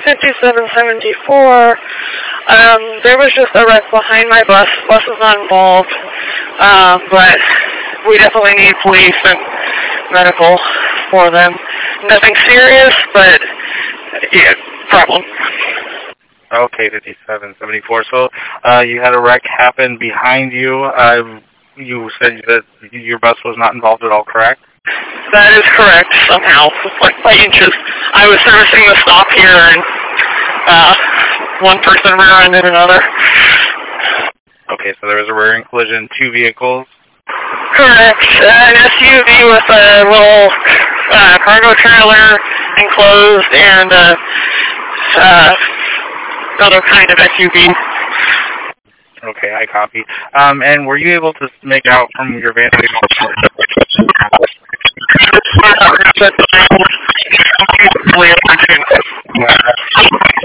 5774. There was just a wreck behind my bus. Bus was not involved, but we definitely need police and medical for them. Nothing serious, but yeah, problem. Okay, 5774. So you had a wreck happen behind you. You said that your bus was not involved at all, correct? That is correct, somehow, like by inches. I was servicing the stop here, and one person rear-ended another. Okay, so there was a rear-end collision, 2 vehicles. Correct. An SUV with a little cargo trailer enclosed, and another kind of SUV. Okay, I copy. And were you able to make out from your vantage point?